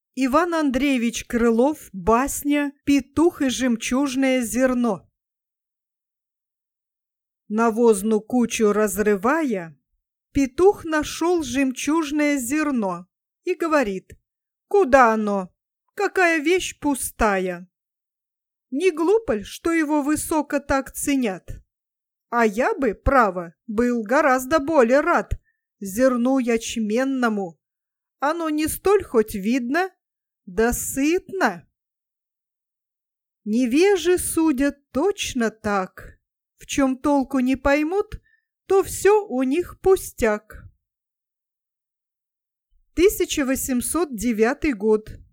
Иван Андреевич Крылов, басня «Петух и жемчужное зерно». Навозную кучу разрывая, петух нашел жемчужное зерно и говорит: «Куда оно? Какая вещь пустая!» Не глупо ль, что его высоко так ценят? А я бы, право, был гораздо более рад зерну ячменному. Оно не столь хоть видно, да сытно. Невежи судят точно так. В чем толку не поймут, то все у них пустяк. 1809 год.